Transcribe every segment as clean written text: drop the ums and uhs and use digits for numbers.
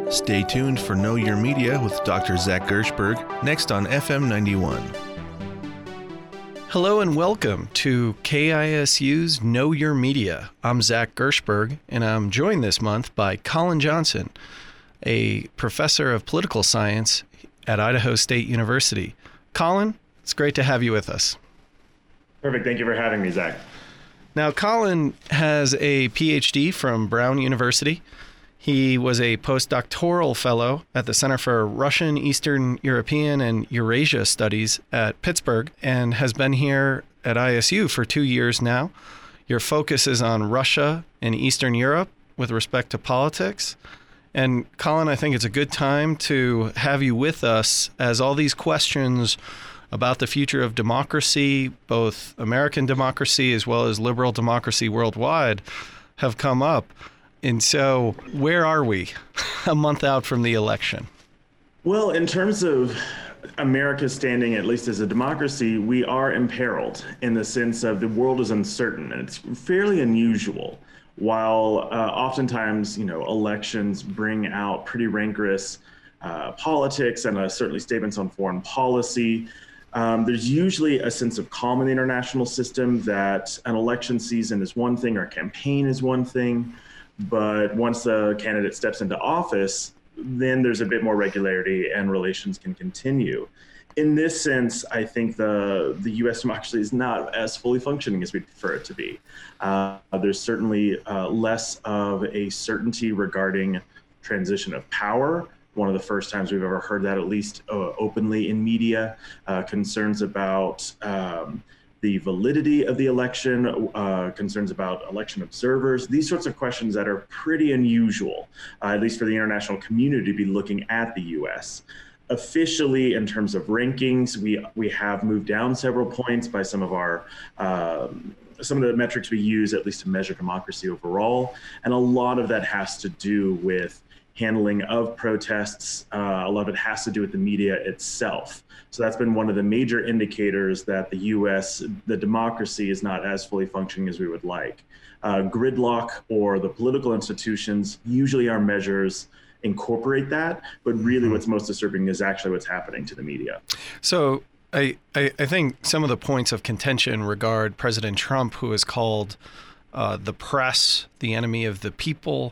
Stay tuned for Know Your Media with Dr. Zach Gershberg, next on FM 91. Hello and welcome to KISU's Know Your Media. I'm Zach Gershberg, and I'm joined this month by Colin Johnson, a professor of political science at Idaho State University. Colin, it's great to have you with us. Perfect. Thank you for having me, Zach. Now, Colin has a PhD from Brown University. He was a postdoctoral fellow at the Center for Russian, Eastern European, and Eurasia Studies at Pittsburgh and has been here at ISU for 2 years now. Your focus is on Russia and Eastern Europe with respect to politics. And Colin, I think it's a good time to have you with us as all these questions about the future of democracy, both American democracy as well as liberal democracy worldwide, have come up. And so where are we a month out from the election? Well, in terms of America's standing, at least as a democracy, we are imperiled in the sense of the world is uncertain, and it's fairly unusual. While oftentimes, elections bring out pretty rancorous politics and certainly statements on foreign policy, there's usually a sense of calm in the international system that an election season is one thing or a campaign is one thing. But once the candidate steps into office, then there's a bit more regularity and relations can continue. In this sense, I think the U.S. democracy is not as fully functioning as we'd prefer it to be. There's certainly less of a certainty regarding transition of power. One of the first times we've ever heard that, at least openly in media, concerns about the validity of the election, concerns about election observers, these sorts of questions that are pretty unusual, at least for the international community to be looking at the U.S. Officially, in terms of rankings, we have moved down several points by some of the metrics we use, at least to measure democracy overall. And a lot of that has to do with handling of protests. A lot of it has to do with the media itself. So that's been one of the major indicators that the U.S., the democracy is not as fully functioning as we would like. Gridlock or the political institutions, usually our measures incorporate that, but really what's most disturbing is actually what's happening to the media. So I think some of the points of contention regard President Trump, who has called the press the enemy of the people,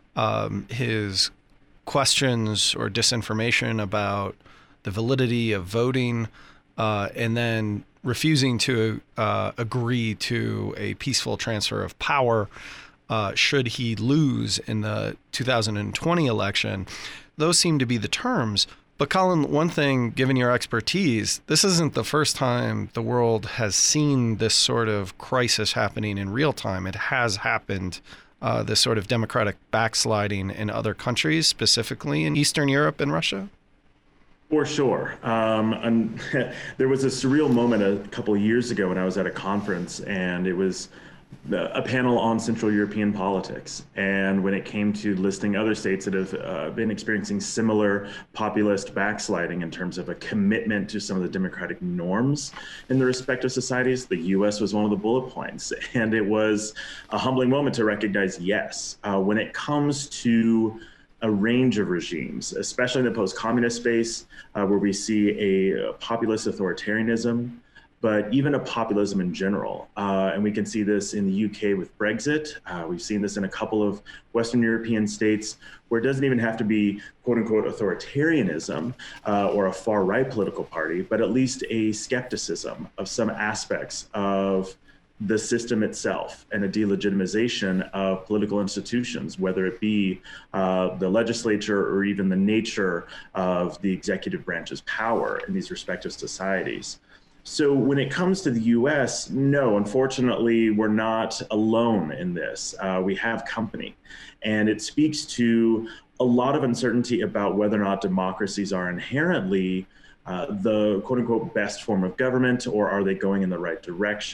his questions or disinformation about the validity of voting, and then refusing to agree to a peaceful transfer of power should he lose in the 2020 election. Those seem to be the terms. But Colin, one thing, given your expertise, this isn't the first time the world has seen this sort of crisis happening in real time. It has happened, this sort of democratic backsliding in other countries, specifically in Eastern Europe and Russia? For sure. And there was a surreal moment a couple of years ago when I was at a conference, and it was a panel on Central European politics. And when it came to listing other states that have been experiencing similar populist backsliding in terms of a commitment to some of the democratic norms in the respective societies, the U.S. was one of the bullet points. And it was a humbling moment to recognize, yes, when it comes to a range of regimes, especially in the post-communist space, where we see a populist authoritarianism, but even a populism in general. And we can see this in the UK with Brexit. We've seen this in a couple of Western European states where it doesn't even have to be quote unquote authoritarianism or a far right political party, but at least a skepticism of some aspects of the system itself and a delegitimization of political institutions, whether it be the legislature or even the nature of the executive branch's power in these respective societies. So when it comes to the U.S., no, unfortunately, we're not alone in this. We have company, and it speaks to a lot of uncertainty about whether or not democracies are inherently the quote unquote best form of government, or are they going in the right direction?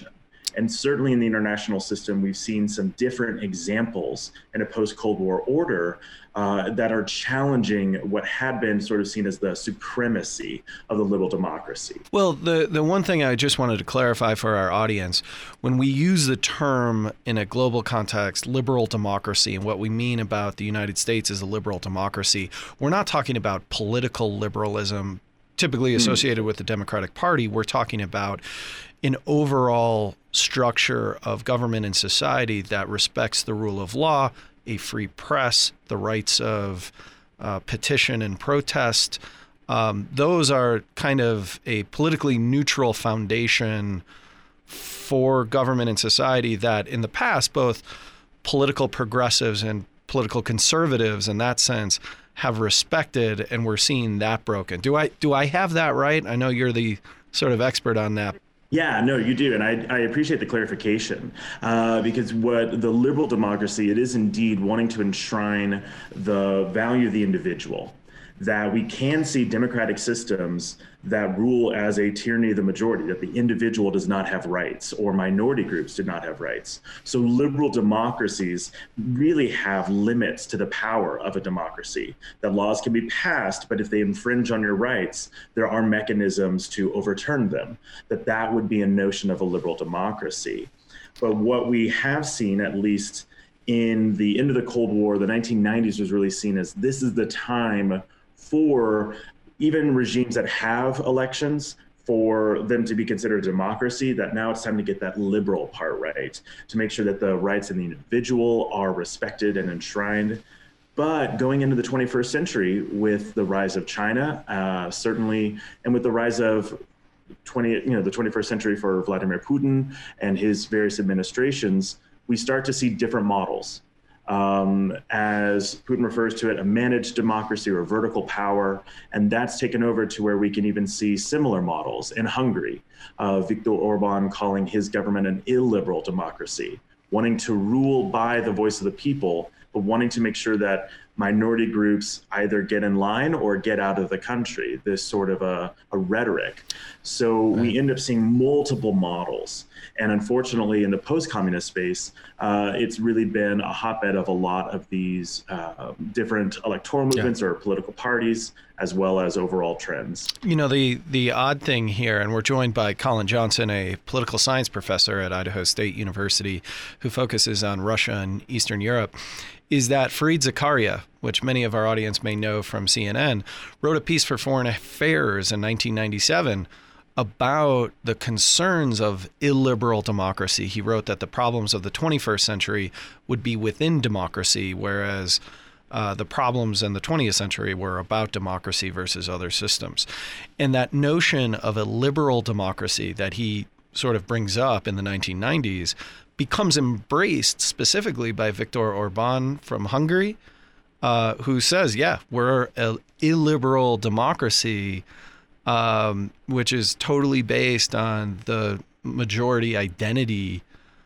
And certainly in the international system, we've seen some different examples in a post-Cold War order that are challenging what had been sort of seen as the supremacy of the liberal democracy. Well, the one thing I just wanted to clarify for our audience, when we use the term in a global context, liberal democracy, and what we mean about the United States as a liberal democracy, we're not talking about political liberalism typically associated with the Democratic Party. We're talking about an overall structure of government and society that respects the rule of law, a free press, the rights of petition and protest. Those are kind of a politically neutral foundation for government and society that in the past, both political progressives and political conservatives in that sense have respected, and we're seeing that broken. Do I have that right? I know you're the sort of expert on that. Yeah, no, you do. And I appreciate the clarification because what the liberal democracy, it is indeed wanting to enshrine the value of the individual, that we can see democratic systems that rule as a tyranny of the majority, that the individual does not have rights or minority groups do not have rights. So liberal democracies really have limits to the power of a democracy, that laws can be passed, but if they infringe on your rights, there are mechanisms to overturn them, that would be a notion of a liberal democracy. But what we have seen, at least in the end of the Cold War, the 1990s was really seen as this is the time for even regimes that have elections, for them to be considered a democracy, that now it's time to get that liberal part right, to make sure that the rights of the individual are respected and enshrined. But going into the 21st century with the rise of China, certainly, and with the rise of the 21st century for Vladimir Putin and his various administrations, we start to see different models. As Putin refers to it, a managed democracy or vertical power. And that's taken over to where we can even see similar models in Hungary. Viktor Orban calling his government an illiberal democracy, wanting to rule by the voice of the people, but wanting to make sure that minority groups either get in line or get out of the country, this sort of a rhetoric. So we end up seeing multiple models. And unfortunately, in the post-communist space, it's really been a hotbed of a lot of these different electoral movements or political parties, as well as overall trends. You know, the odd thing here, and we're joined by Colin Johnson, a political science professor at Idaho State University, who focuses on Russia and Eastern Europe, is that Fareed Zakaria, which many of our audience may know from CNN, wrote a piece for Foreign Affairs in 1997 about the concerns of illiberal democracy. He wrote that the problems of the 21st century would be within democracy, whereas the problems in the 20th century were about democracy versus other systems. And that notion of a liberal democracy that he sort of brings up in the 1990s becomes embraced specifically by Viktor Orban from Hungary, who says, yeah, we're an illiberal democracy, which is totally based on the majority identity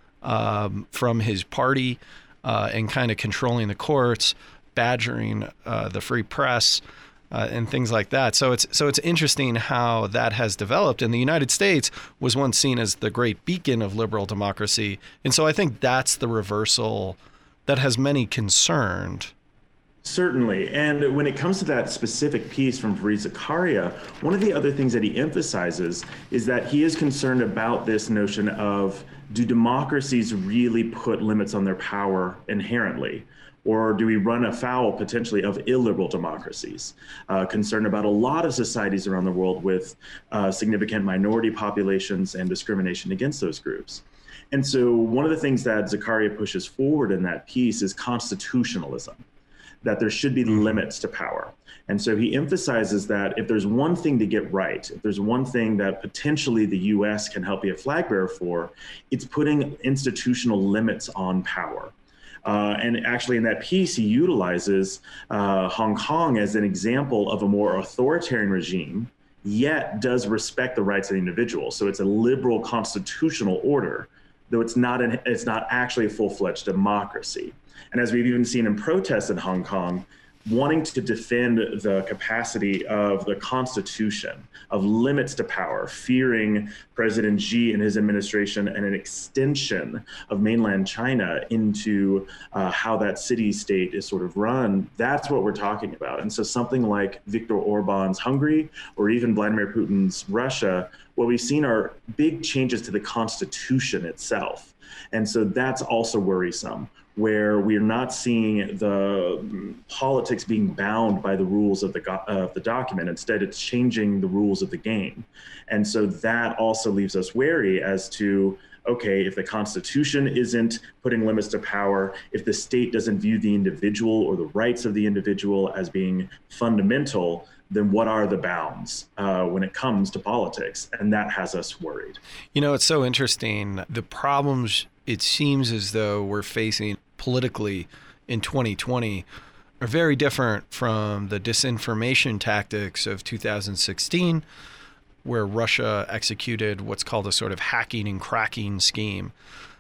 from his party and kind of controlling the courts, badgering the free press, and things like that. So it's interesting how that has developed. And the United States was once seen as the great beacon of liberal democracy. And so I think that's the reversal that has many concerned. Certainly. And when it comes to that specific piece from Fareed Zakaria, one of the other things that he emphasizes is that he is concerned about this notion of, do democracies really put limits on their power inherently? Or do we run afoul potentially of illiberal democracies? Concerned about a lot of societies around the world with significant minority populations and discrimination against those groups. And so one of the things that Zakaria pushes forward in that piece is constitutionalism, that there should be limits to power. And so he emphasizes that if there's one thing to get right, if there's one thing that potentially the US can help be a flag bearer for, it's putting institutional limits on power. And actually in that piece, he utilizes Hong Kong as an example of a more authoritarian regime, yet does respect the rights of the individual. So it's a liberal constitutional order, though it's not actually a full-fledged democracy. And as we've even seen in protests in Hong Kong, wanting to defend the capacity of the Constitution, of limits to power, fearing President Xi and his administration and an extension of mainland China into how that city-state is sort of run. That's what we're talking about. And so something like Viktor Orban's Hungary or even Vladimir Putin's Russia, what we've seen are big changes to the Constitution itself. And so that's also worrisome, where we're not seeing the politics being bound by the rules of the document. Instead, it's changing the rules of the game. And so that also leaves us wary as to, okay, if the Constitution isn't putting limits to power, if the state doesn't view the individual or the rights of the individual as being fundamental, then what are the bounds when it comes to politics? And that has us worried. You know, it's so interesting. The problems it seems as though we're facing politically in 2020 are very different from the disinformation tactics of 2016, where Russia executed what's called a sort of hacking and cracking scheme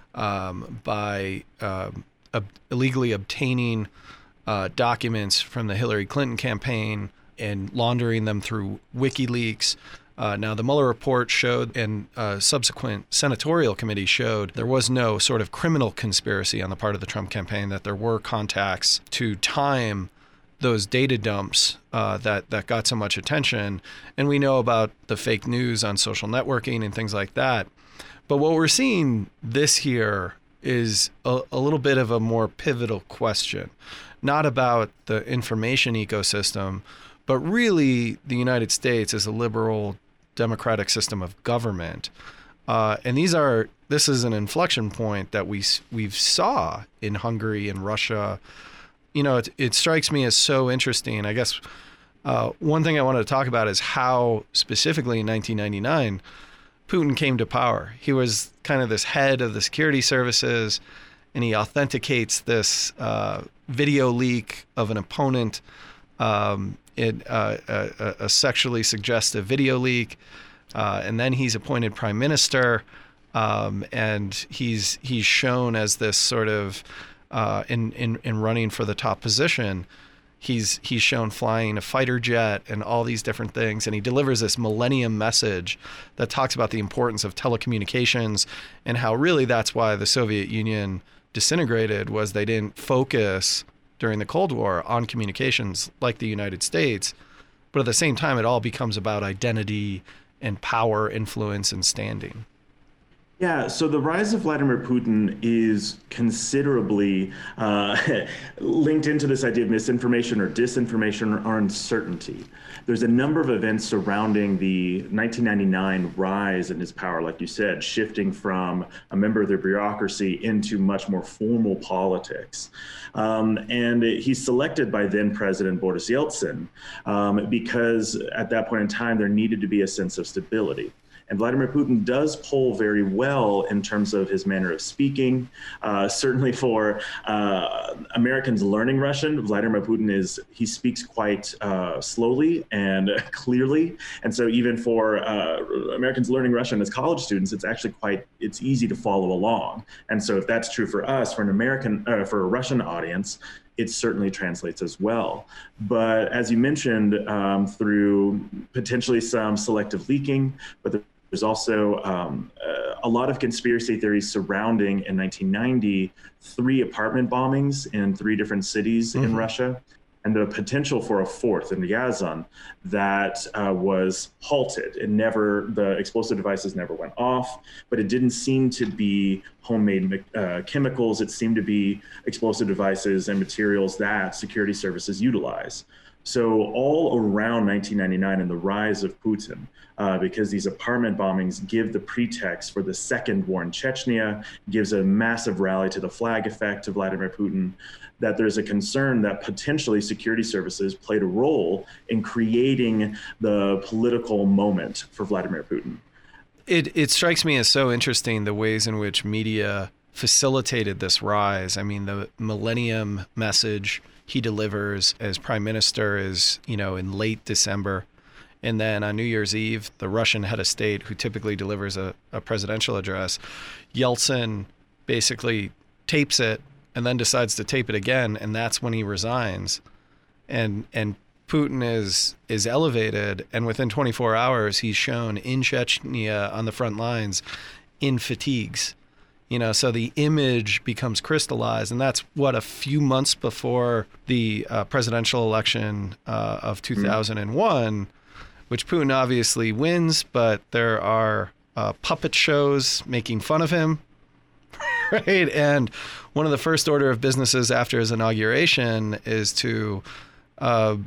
by illegally obtaining documents from the Hillary Clinton campaign and laundering them through WikiLeaks. Now, the Mueller report showed, and subsequent senatorial committee showed, there was no sort of criminal conspiracy on the part of the Trump campaign, that there were contacts to time those data dumps that got so much attention. And we know about the fake news on social networking and things like that. But what we're seeing this year is a little bit of a more pivotal question, not about the information ecosystem, but really the United States as a liberal democratic system of government. And this is an inflection point that we've saw in Hungary and Russia. You know, it strikes me as so interesting. I guess one thing I wanted to talk about is how specifically in 1999, Putin came to power. He was kind of this head of the security services, and he authenticates this video leak of an opponent, a sexually suggestive video leak, and then he's appointed prime minister, and he's shown as this sort of in running for the top position. He's shown flying a fighter jet and all these different things, and he delivers this millennium message that talks about the importance of telecommunications and how really that's why the Soviet Union disintegrated, was they didn't focus during the Cold War on communications like the United States. But at the same time, it all becomes about identity and power, influence, and standing. Yeah, so the rise of Vladimir Putin is considerably linked into this idea of misinformation or disinformation or uncertainty. There's a number of events surrounding the 1999 rise in his power, like you said, shifting from a member of the bureaucracy into much more formal politics. And he's selected by then President Boris Yeltsin because at that point in time, there needed to be a sense of stability. And Vladimir Putin does poll very well in terms of his manner of speaking. Certainly for Americans learning Russian, Vladimir Putin he speaks quite slowly and clearly. And so even for Americans learning Russian as college students, it's easy to follow along. And so if that's true for us, for a Russian audience, it certainly translates as well. But as you mentioned, through potentially some selective leaking, but there's also a lot of conspiracy theories surrounding, in 1990, 3 apartment bombings in 3 different cities in Russia, and the potential for a 4th in Ryazan that was halted. The explosive devices never went off, but it didn't seem to be homemade chemicals. It seemed to be explosive devices and materials that security services utilize. So all around 1999 and the rise of Putin, because these apartment bombings give the pretext for the second war in Chechnya, gives a massive rally to the flag effect to Vladimir Putin, that there's a concern that potentially security services played a role in creating the political moment for Vladimir Putin. It strikes me as so interesting the ways in which media facilitated this rise. I mean, the millennium message he delivers as prime minister is, in late December. And then on New Year's Eve, the Russian head of state, who typically delivers a presidential address, Yeltsin basically tapes it and then decides to tape it again. And that's when he resigns. and Putin is elevated, and within 24 hours he's shown in Chechnya on the front lines in fatigues. So the image becomes crystallized, and that's what, a few months before the presidential election of 2001, which Putin obviously wins, but there are puppet shows making fun of him, right? And one of the first order of businesses after his inauguration is to, have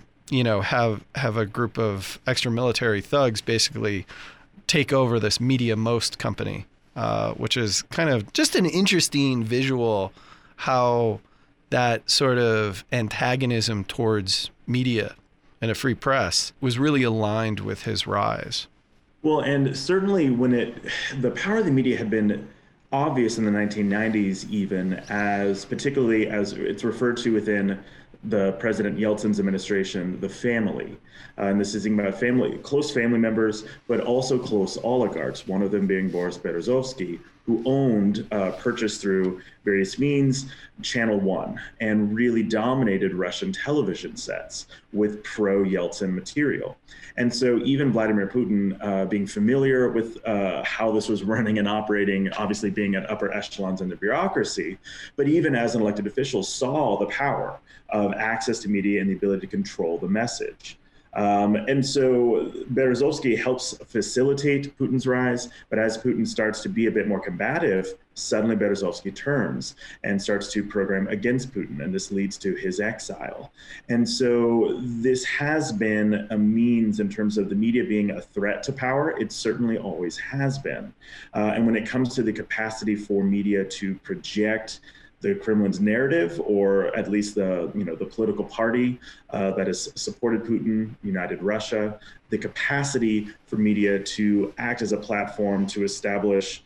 a group of extra military thugs basically take over this Media Most company. Which is kind of just an interesting visual, how that sort of antagonism towards media and a free press was really aligned with his rise. Well, and certainly the power of the media had been obvious in the 1990s, even particularly as it's referred to within the President Yeltsin's administration, the family. And this is thinking about close family members, but also close oligarchs, one of them being Boris Berezovsky, who purchased through various means, Channel One, and really dominated Russian television sets with pro-Yeltsin material. And so even Vladimir Putin, being familiar with how this was running and operating, obviously being at upper echelons in the bureaucracy, but even as an elected official, saw the power of access to media and the ability to control the message. And so Berezovsky helps facilitate Putin's rise, but as Putin starts to be a bit more combative, suddenly Berezovsky turns and starts to program against Putin, and this leads to his exile. And so this has been a means in terms of the media being a threat to power. It certainly always has been. And when it comes to the capacity for media to project the Kremlin's narrative, or at least the political party that has supported Putin, United Russia, the capacity for media to act as a platform to establish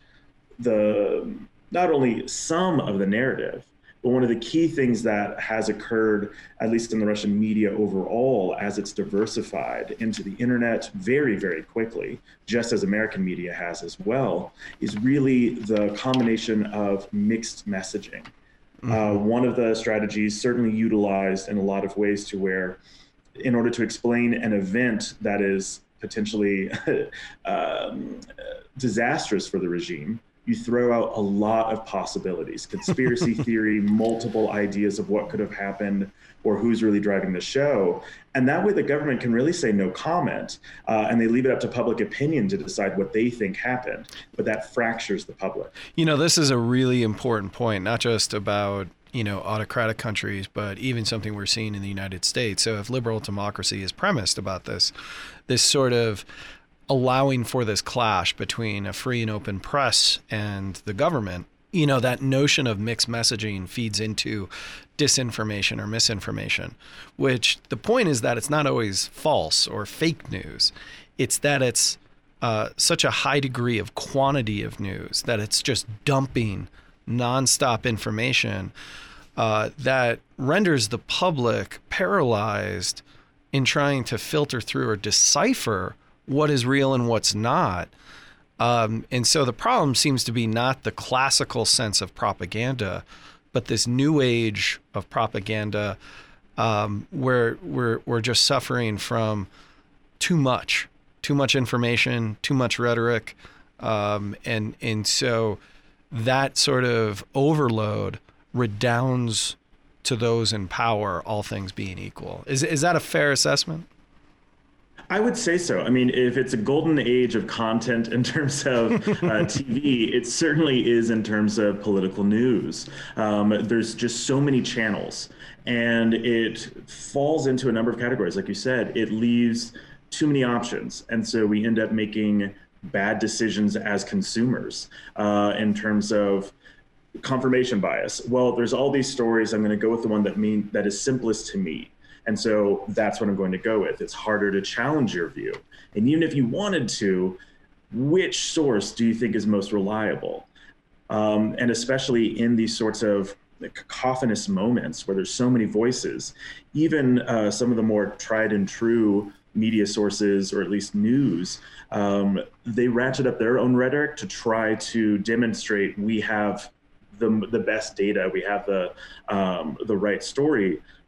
not only some of the narrative, but one of the key things that has occurred, at least in the Russian media overall, as it's diversified into the internet very, very quickly, just as American media has as well, is really the combination of mixed messaging. One of the strategies certainly utilized in a lot of ways to where, in order to explain an event that is potentially disastrous for the regime, you throw out a lot of possibilities, conspiracy theory, multiple ideas of what could have happened or who's really driving the show. And that way the government can really say no comment, and they leave it up to public opinion to decide what they think happened. But that fractures the public. This is a really important point, not just about, autocratic countries, but even something we're seeing in the United States. So if liberal democracy is premised about this sort of allowing for this clash between a free and open press and the government, that notion of mixed messaging feeds into disinformation or misinformation, which the point is that it's not always false or fake news. It's that it's such a high degree of quantity of news that it's just dumping nonstop information that renders the public paralyzed in trying to filter through or decipher what is real and what's not. And so the problem seems to be not the classical sense of propaganda, but this new age of propaganda where we're just suffering from too much information, too much rhetoric. And so that sort of overload redounds to those in power, all things being equal. Is that a fair assessment? I would say so. I mean, if it's a golden age of content in terms of TV, it certainly is in terms of political news. There's just so many channels, and it falls into a number of categories. Like you said, it leaves too many options. And so we end up making bad decisions as consumers in terms of confirmation bias. Well, there's all these stories. I'm going to go with the one that is simplest to me. And so that's what I'm going to go with. It's harder to challenge your view. And even if you wanted to, which source do you think is most reliable? And especially in these sorts of cacophonous moments where there's so many voices, even some of the more tried and true media sources, or at least news, they ratchet up their own rhetoric to try to demonstrate we have the best data, we have the right story,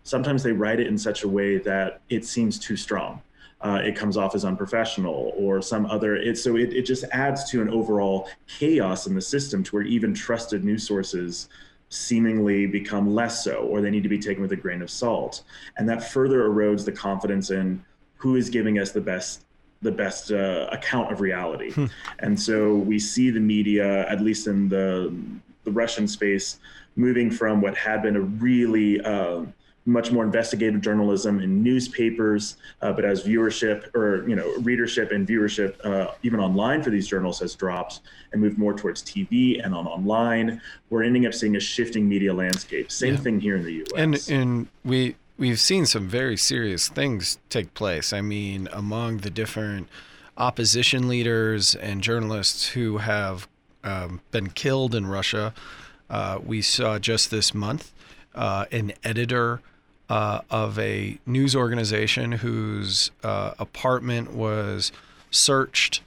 sometimes they write it in such a way that it seems too strong. It comes off as unprofessional or some other. It just adds to an overall chaos in the system, to where even trusted news sources seemingly become less so, or they need to be taken with a grain of salt. And that further erodes the confidence in who is giving us the best account of reality. And so we see the media, at least in the Russian space, moving from what had been a really much more investigative journalism in newspapers, but as viewership or readership and viewership even online for these journals has dropped and moved more towards TV and on online, we're ending up seeing a shifting media landscape. Same thing here in the U.S. And we've seen some very serious things take place. I mean, among the different opposition leaders and journalists who have been killed in Russia, we saw just this month an editor of a news organization whose apartment was searched,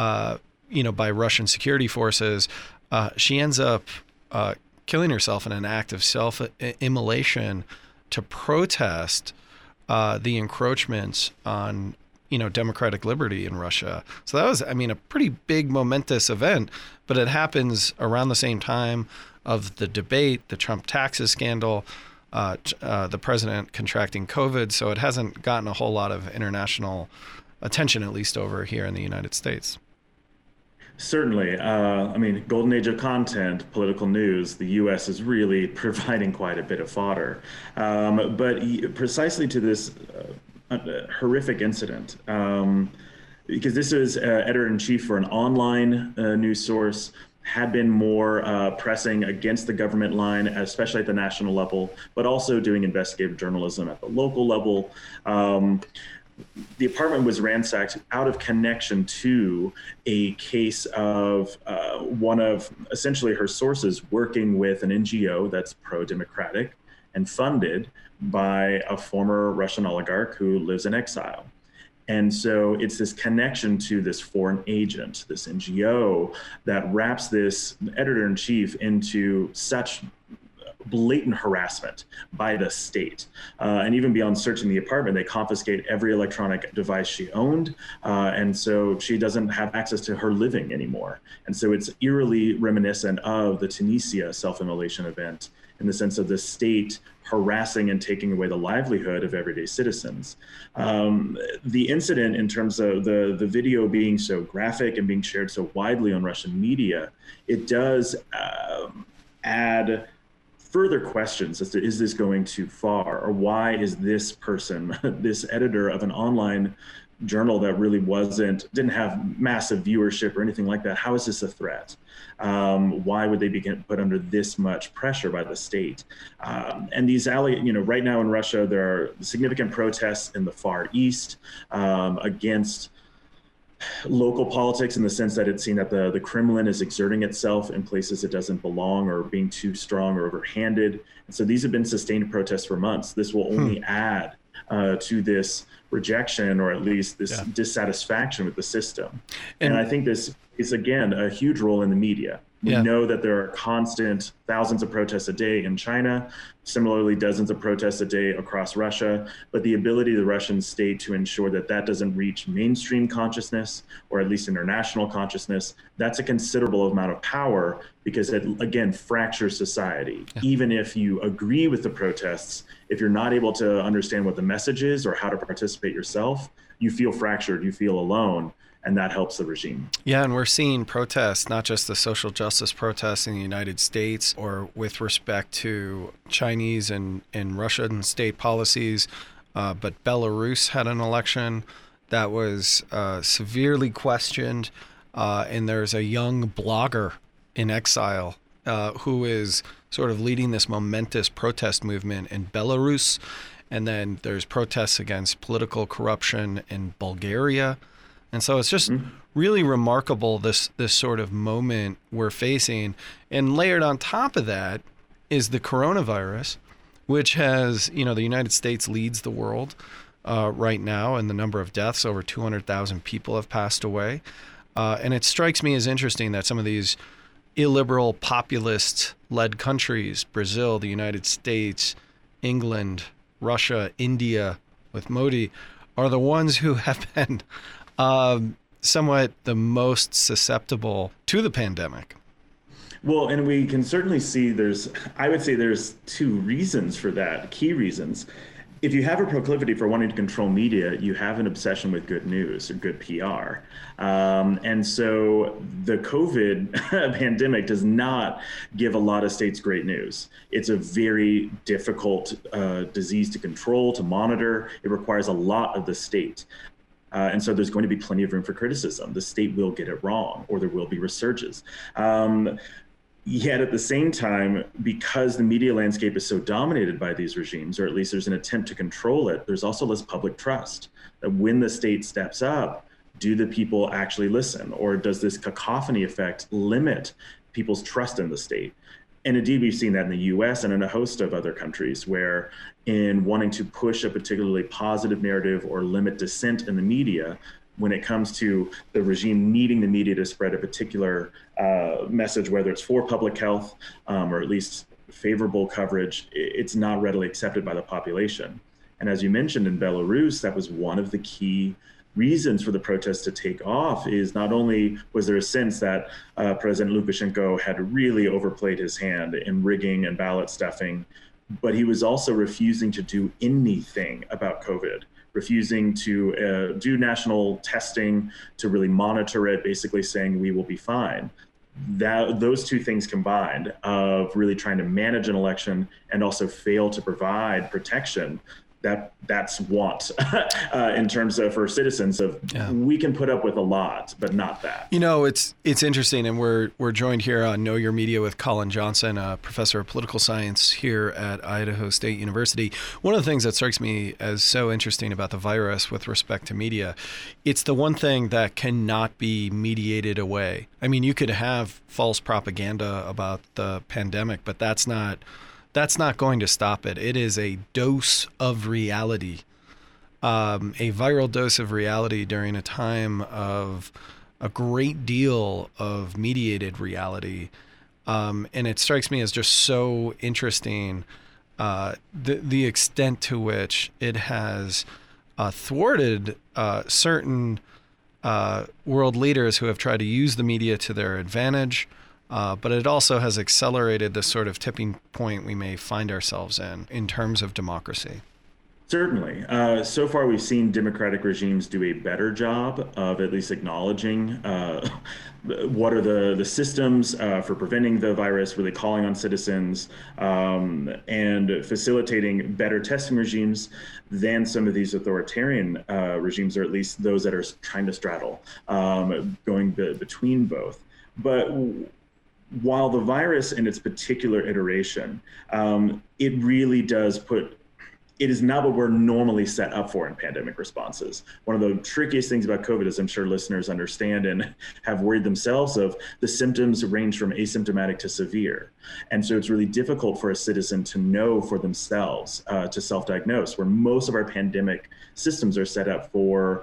by Russian security forces. She ends up killing herself in an act of self-immolation to protest the encroachments on democratic liberty in Russia. So that was, a pretty big momentous event, but it happens around the same time of the debate, the Trump taxes scandal, the president contracting COVID. So it hasn't gotten a whole lot of international attention, at least over here in the United States. Certainly. Golden age of content, political news, the U.S. is really providing quite a bit of fodder. But precisely to this horrific incident, because this is editor-in-chief for an online news source, had been more pressing against the government line, especially at the national level, but also doing investigative journalism at the local level. The apartment was ransacked out of connection to a case of one of essentially her sources working with an NGO that's pro-democratic and funded by a former Russian oligarch who lives in exile. And so it's this connection to this foreign agent, this NGO, that wraps this editor-in-chief into such blatant harassment by the state. And even beyond searching the apartment, they confiscate every electronic device she owned. And so she doesn't have access to her living anymore. And so it's eerily reminiscent of the Tunisia self-immolation event, in the sense of the state harassing and taking away the livelihood of everyday citizens. The incident, in terms of the video being so graphic and being shared so widely on Russian media, it does add further questions as to, is this going too far? Or why is this person, this editor of an online journal that really didn't have massive viewership or anything like that, how is this a threat? Why would they be put under this much pressure by the state? And these right now in Russia, there are significant protests in the Far East against local politics, in the sense that it's seen that the Kremlin is exerting itself in places it doesn't belong, or being too strong or overhanded. And so these have been sustained protests for months. This will only add to this rejection, or at least this dissatisfaction with the system. And I think this is, again, a huge role in the media. We know that there are constant thousands of protests a day in China, similarly dozens of protests a day across Russia, but the ability of the Russian state to ensure that that doesn't reach mainstream consciousness, or at least international consciousness, that's a considerable amount of power, because it, again, fractures society. Even if you agree with the protests, if you're not able to understand what the message is or how to participate yourself, you feel fractured, you feel alone. And that helps the regime. Yeah, and we're seeing protests, not just the social justice protests in the United States, or with respect to Chinese and Russian state policies, but Belarus had an election that was severely questioned, and there's a young blogger in exile who is sort of leading this momentous protest movement in Belarus. And then there's protests against political corruption in Bulgaria. And so it's just really remarkable, this sort of moment we're facing. And layered on top of that is the coronavirus, which has, the United States leads the world right now in the number of deaths. Over 200,000 people have passed away. And it strikes me as interesting that some of these illiberal, populist-led countries, Brazil, the United States, England, Russia, India with Modi are the ones who have been somewhat the most susceptible to the pandemic. Well, and we can certainly see I would say there's two reasons for that, key reasons. If you have a proclivity for wanting to control media, you have an obsession with good news or good PR. And so the COVID pandemic does not give a lot of states great news. It's a very difficult disease to control, to monitor. It requires a lot of the state. And so there's going to be plenty of room for criticism. The state will get it wrong, or there will be resurges. Yet at the same time, because the media landscape is so dominated by these regimes, or at least there's an attempt to control it, there's also less public trust. That when the state steps up, do the people actually listen? Or does this cacophony effect limit people's trust in the state? And indeed, we've seen that in the US and in a host of other countries where in wanting to push a particularly positive narrative or limit dissent in the media, when it comes to the regime needing the media to spread a particular message, whether it's for public health or at least favorable coverage, it's not readily accepted by the population. And as you mentioned, in Belarus, that was one of the key reasons for the protests to take off. Is not only was there a sense that President Lukashenko had really overplayed his hand in rigging and ballot stuffing, but he was also refusing to do anything about COVID, refusing to do national testing, to really monitor it, basically saying we will be fine. Those two things combined of really trying to manage an election and also fail to provide protection, that's want in terms of for citizens of we can put up with a lot, but not that. You know, it's interesting, and we're joined here on Know Your Media with Colin Johnson, a professor of political science here at Idaho State University. One of the things that strikes me as so interesting about the virus with respect to media, it's the one thing that cannot be mediated away. I mean, you could have false propaganda about the pandemic, but that's not going to stop it. It is a dose of reality, a viral dose of reality during a time of a great deal of mediated reality. And it strikes me as just so interesting the extent to which it has thwarted certain world leaders who have tried to use the media to their advantage. But it also has accelerated the sort of tipping point we may find ourselves in terms of democracy. Certainly. So far, we've seen democratic regimes do a better job of at least acknowledging what are the systems for preventing the virus, really calling on citizens, and facilitating better testing regimes than some of these authoritarian regimes, or at least those that are trying to straddle, going between both. But while the virus in its particular iteration, it really does it is not what we're normally set up for in pandemic responses. One of the trickiest things about COVID, as I'm sure listeners understand and have worried themselves of, the symptoms range from asymptomatic to severe. And so it's really difficult for a citizen to know for themselves, to self-diagnose, where most of our pandemic systems are set up for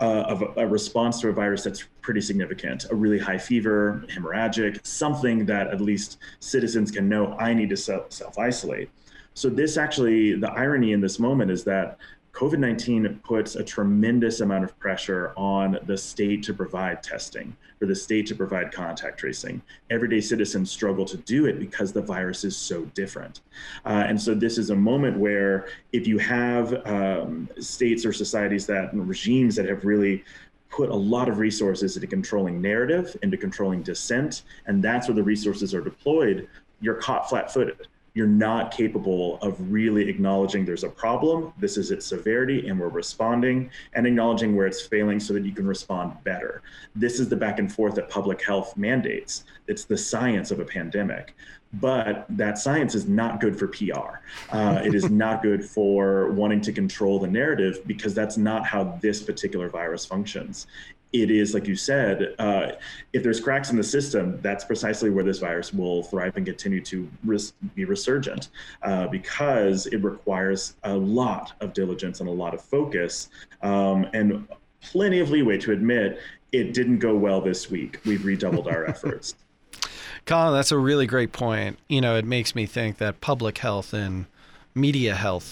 a response to a virus that's pretty significant, a really high fever, hemorrhagic, something that at least citizens can know I need to self-isolate. So this actually, the irony in this moment is that COVID-19 puts a tremendous amount of pressure on the state to provide testing, for the state to provide contact tracing. Everyday citizens struggle to do it because the virus is so different. And so this is a moment where if you have states or societies and regimes that have really put a lot of resources into controlling narrative, into controlling dissent, and that's where the resources are deployed, you're caught flat-footed. You're not capable of really acknowledging there's a problem, this is its severity, and we're responding, and acknowledging where it's failing so that you can respond better. This is the back and forth that public health mandates. It's the science of a pandemic. But that science is not good for PR. It is not good for wanting to control the narrative, because that's not how this particular virus functions. It is, like you said, if there's cracks in the system, that's precisely where this virus will thrive and continue to be resurgent, because it requires a lot of diligence and a lot of focus, and plenty of leeway to admit it didn't go well this week. We've redoubled our efforts. Colin, that's a really great point. You know, it makes me think that public health and media health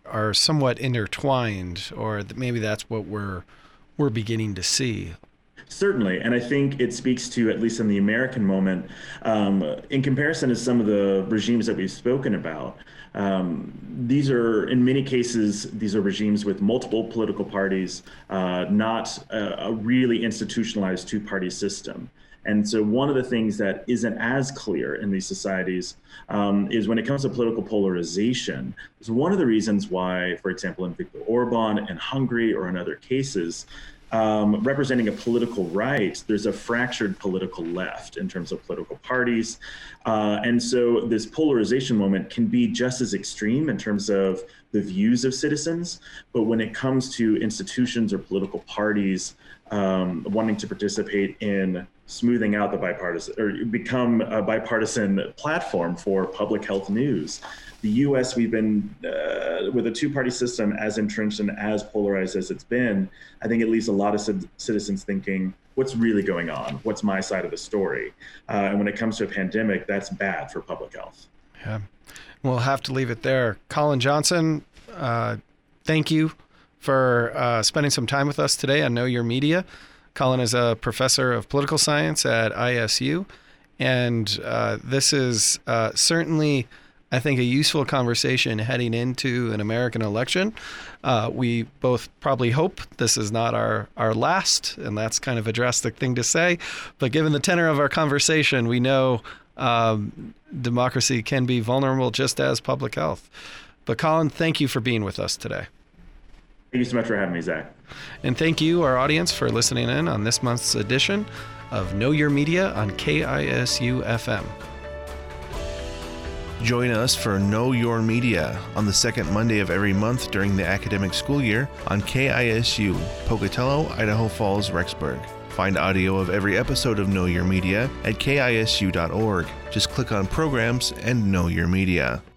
are somewhat intertwined, or maybe that's what we're beginning to see. Certainly, and I think it speaks to, at least in the American moment, in comparison to some of the regimes that we've spoken about. These are, in many cases, these are regimes with multiple political parties, not a really institutionalized two-party system. And so one of the things that isn't as clear in these societies is when it comes to political polarization. Is one of the reasons why, for example, in Viktor Orban in Hungary or in other cases, representing a political right, there's a fractured political left in terms of political parties. And so this polarization moment can be just as extreme in terms of the views of citizens. But when it comes to institutions or political parties wanting to participate in smoothing out the bipartisan, or become a bipartisan platform for public health news, the U.S., we've been, with a two-party system as entrenched and as polarized as it's been, I think it leaves a lot of citizens thinking, what's really going on? What's my side of the story? And when it comes to a pandemic, that's bad for public health. Yeah, we'll have to leave it there. Colin Johnson, thank you for spending some time with us today on Know Your Media. Colin is a professor of political science at ISU, and this is certainly, I think, a useful conversation heading into an American election. We both probably hope this is not our last, and that's kind of a drastic thing to say. But given the tenor of our conversation, we know democracy can be vulnerable just as public health. But Colin, thank you for being with us today. Thank you so much for having me, Zach. And thank you, our audience, for listening in on this month's edition of Know Your Media on KISU FM. Join us for Know Your Media on the second Monday of every month during the academic school year on KISU, Pocatello, Idaho Falls, Rexburg. Find audio of every episode of Know Your Media at KISU.org. Just click on Programs and Know Your Media.